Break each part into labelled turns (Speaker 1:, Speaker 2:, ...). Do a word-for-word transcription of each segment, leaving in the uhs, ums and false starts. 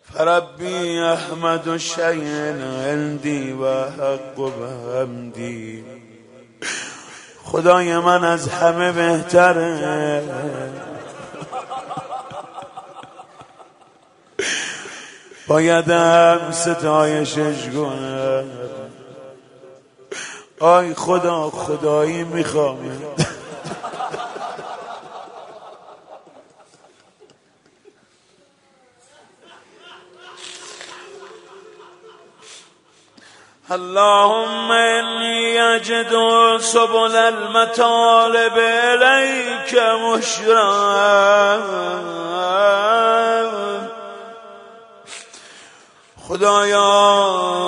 Speaker 1: فربی احمد و شیء عندی و حق و بحمدی. خدای من از همه بهتره، بایدم ستایشش کنم. آی خدا خدایی میخوام. اللهم انی اجد سبل المطالب الیک مشرا. خدایا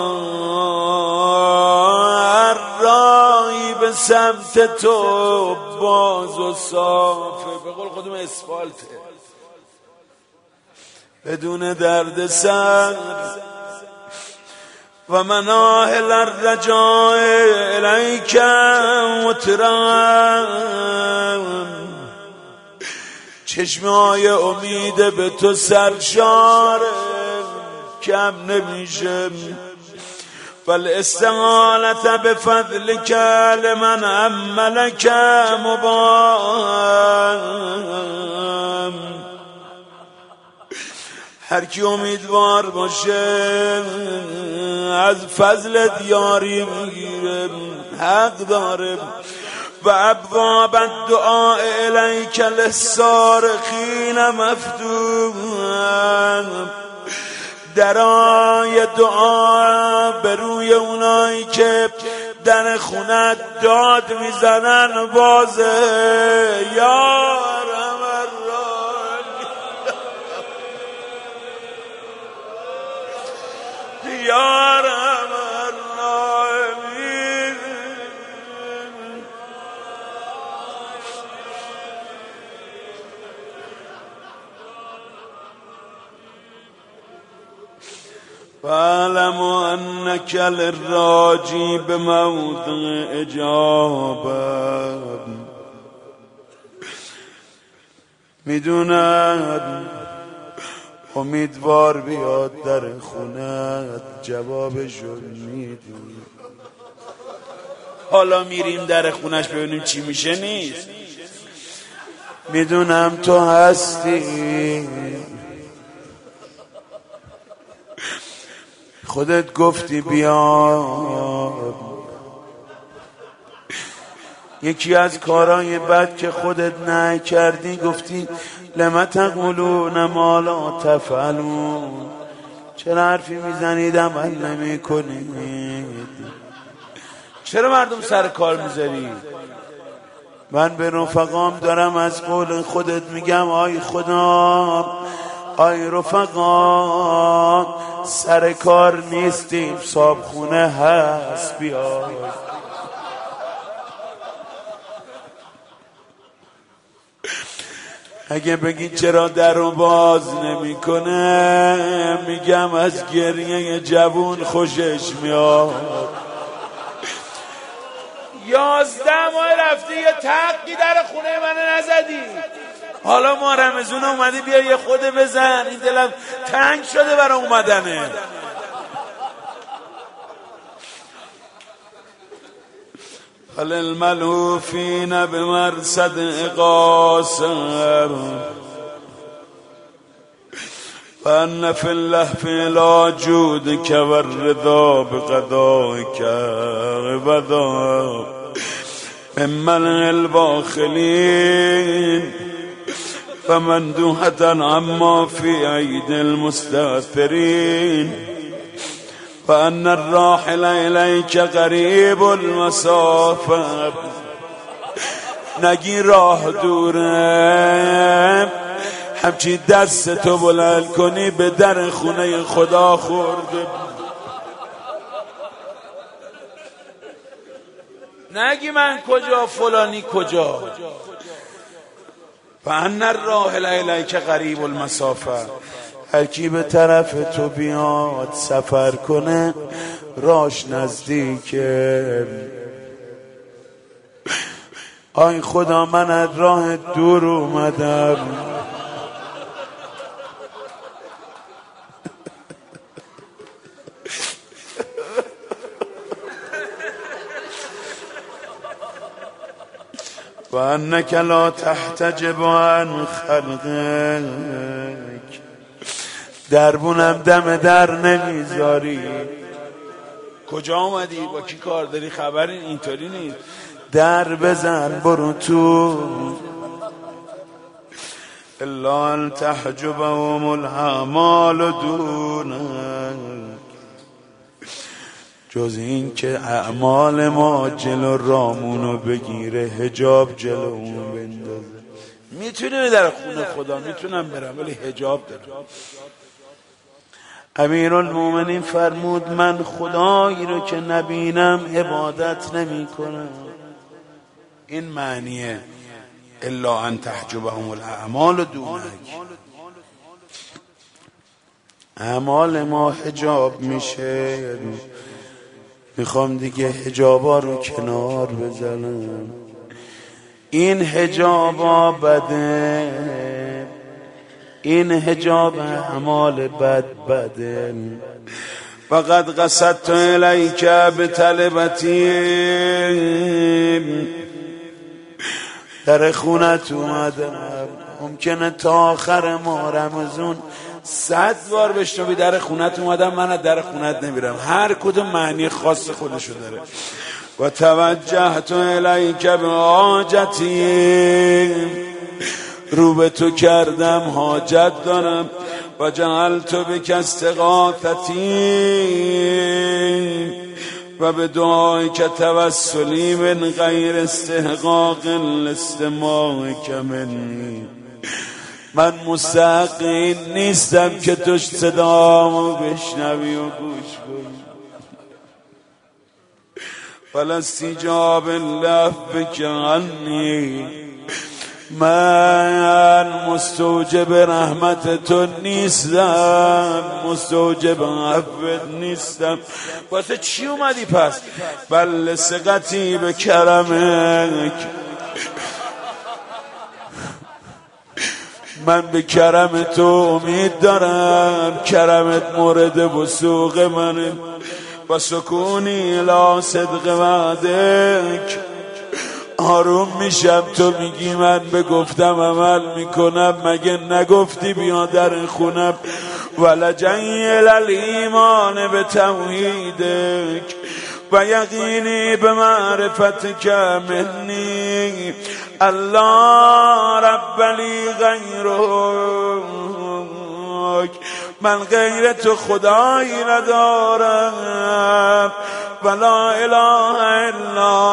Speaker 1: هر راهی به سمت تو باز و صافه، به قول خودم اسفالته، بدون درد سر و مناهل الرجاء الیک مترم. چشمای امید به تو سرشار کم نمیشه. فالاستعانت بفضلک لمن عملک مباهم. هر کی امیدوار باشه از فضلت یاری میگیره، حق داره. و ابواب الدعاء الیک للصارخین مفتوح. درای دعا به روی اونایی که در خونت داد میزنن بازه. یا یا رحم الراحمین. فاعلم انک للراجی بموضع اجابه. میدونم امیدوار بیاد در خونت جوابشو میدونی. حالا میریم در خونش ببینیم چی میشه نیست. میدونم تو هستی، خودت گفتی بیا. یکی از کارهای بد که خودت نکردی گفتی لما تقولون ما لا تفعلون. چرا حرفی میزنید عمل نمی کنید؟ چرا مردم سر کار میذارید؟ من به رفقام دارم از قول خودت میگم آی خدا، آی رفقا سر کار نیستیم، صابخونه هست، بیای. اگه بگی چرا در رو باز نمی کنه، میگم از گریه جوون خوشش میاد. یازده ماه رفتی یه تقی در خونه من نزدی، حالا ما رمزون اومدی بیا یه خود بزن. این دلم تنگ شده برای اومدنه. للملهوفین بمرصد قاصر فان فی اللهف لا جودک والرضا بقضائک وذا ممن الباخلین فمندوحة عما في عید المستأثرین فان الراحل الیک قریب المسافه. نگی راه دوره، همچی دست تو بلند کنی به در خونه خدا خورده. نگی من کجا فلانی کجا. فان الراحل الیک قریب المسافه. هر کی به طرف تو بیاد سفر کنه راش نزدیکه. آی خدا من از راه دور اومدم، و انک لا تحتجب عن خلقک، دربونم دم در نمیذاری. کجا اومدی؟ با کی کار داری؟ خبری اینطوری نیست. در بزن برو تو. الا ان تحجبهم الاعمال دونک، جز این که اعمال ما جلو رامونو بگیره، حجاب جلومون بندازه. میتونی در خونه خدا میتونم برم ولی حجاب دارم. امیرالمومنین فرمود من خدایی رو که نبینم عبادت نمی کنم. این معنیه الا ان تحجبهم الاعمال دونک، اعمال ما حجاب میشه. میخوام دیگه حجابا رو کنار بزنم. این حجابا بده، این حجاب اعمال بد بده. فقد قصدت الیک بطلبتی، در خونت اومدم. ممکنه تا آخر ماه رمضان صد بار بشنوی در خونت اومدم، من از در خونت نمیرم. هر کدوم معنی خاص خودشو داره. و توجهت الیک بحاجتی، رو به تو کردم حاجت دارم. و جعلت بک استغاثتی، و به دعای که توسلی من غیر استحقاق الاستماع منی. من مستحق این نیستم که تو صدامو بشنوی و گوش کنی. فلا استجاب لفظک عنی، من مستوجب رحمت تو نیستم، مستوجب عفوت نیستم. واسه چی اومدی پس؟ بل ثقتی به کرمک، من به کرم تو امید دارم. کرمت مورد وثوق منه. و سکونی الی صدق وعدک، آروم میشم تو میگی من به گفتم عمل میکنم. مگه نگفتی بیا در خونم؟ ولجنی الایمان به توحیدک، و یقینی به معرفتک منی. الله رب لی غیرک، من غیر تو خدایی ندارم. ولا اله الا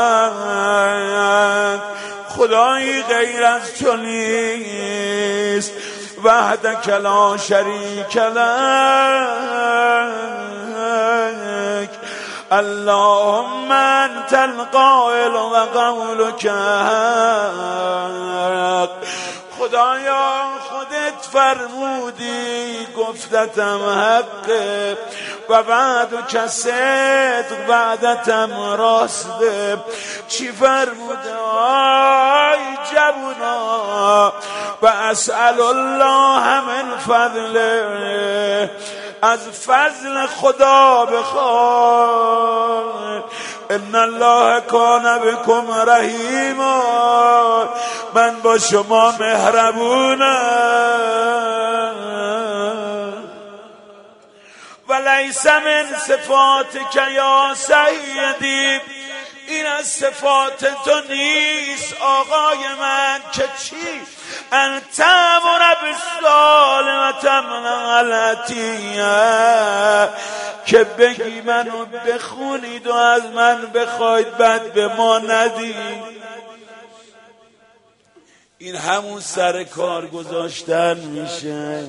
Speaker 1: انت، خدایی غیر از تو نیست. وحدک لا شریک لک، اللهم انت القائل و قولک حق. خدایا خودت فرمودی گفتتم حقه، و وعدک صدق، وعدتم راسته. چی فرموده آی جوونا؟ و اسأل الله من فضله، از فضل خدا بخوای. ان الله کان بکم رحیما، من با شما مهربونم. ولیس من صفاتک یا سیدی، این از صفات تو نیست آقای من. که چی؟ انت امر بالصالح و تمنع العطیه، که بگی منو بخونید و از من بخواید بعد به ما ندید. این همون سر کار گذاشتن میشه.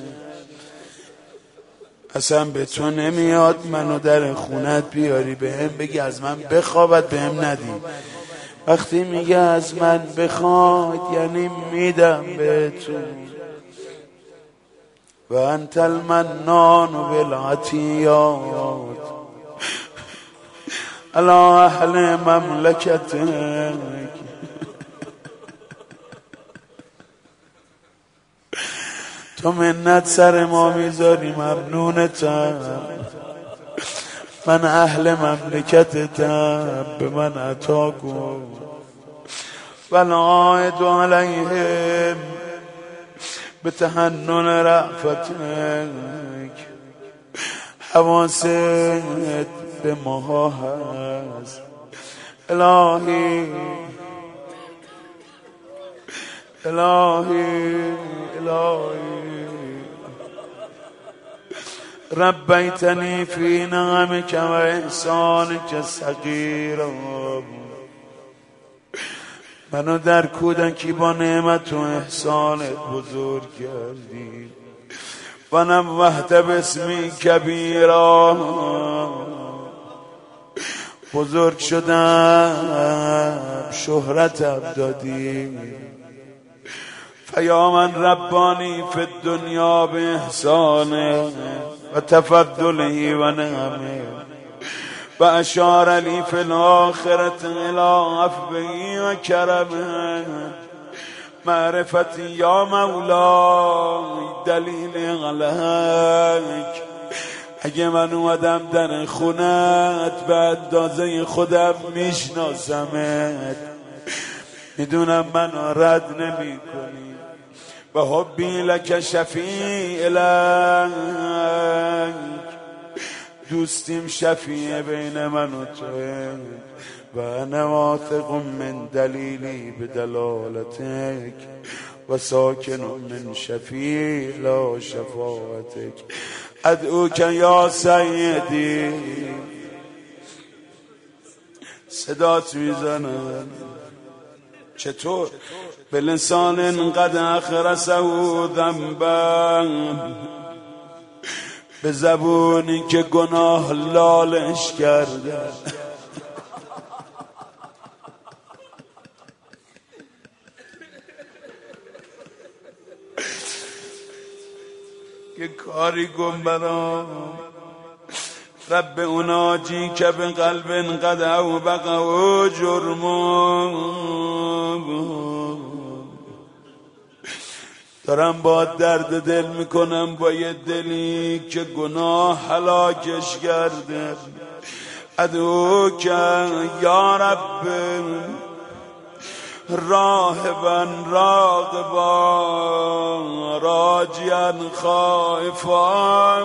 Speaker 1: اصلا به تو نمیاد منو در خونت بیاری به هم بگی از من بخوابت به هم ندی. وقتی میگه از من بخواد یعنی میدم به تو. و انت المنان بالعطیات علی اهل مملکتک، تو منت سر ما میذاری ممنونتم. من اهل مملکتتم، به من عطا کن. والعائد عليهم بتحنن رأفتك. حواست به ما هست الهی الهی الهی. ربیتنی فی نعمک و احسانک صغیرا. منو در کودکی با نعمت و احسانت بزرگ کردی. و نوحت باسمی کبیرا. بزرگ شدم شهرتم دادی. فیا من ربانی فی الدنیا به احسانه و تفضله و نعمه و اشار لی فی الاخرة الی عفوه و کرمه. معرفتی یا مولای دلیل علیک. اگه من اومدم در خونت به اندازه خودم میشناسمت، میدونم منو رد نمی کنی و حبی لک شفیع لک. دوستیم شفیع بین من و توه و انا واثق من دلیلی بدلالتک و ساکن من شفیع لا شفاعتک. ادعوک یا سیدی. صدات میزنن چطور؟ به لسان قد اخرسه ذنبا. به زبونی که گناه لالش کرده. که کاری کن برام رب اوناجی که به قلب قد او بقى و جرمون. دارم با درد دل میکنم با یه دلی که گناه هلاکش کرده. ادعو که یا رب راهبا راغبا راجیا خائفا.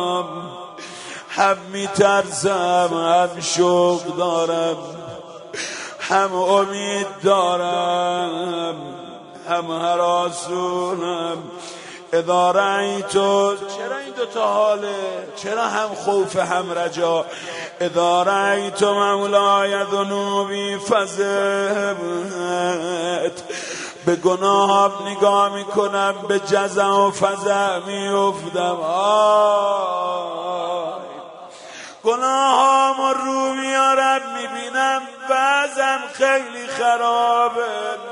Speaker 1: هم میترسم هم شوق دارم هم امید دارم هم هراسونم. اذا رأیتو. چرا این دوتا حاله؟ چرا هم خوف هم رجا؟ اذا رأیتو مولای ذنوبی فزعت. به گناهم نگاه میکنم به جزع و فزع میافتم. آی گناهام رو میارم میبینم وضعم خیلی خرابه.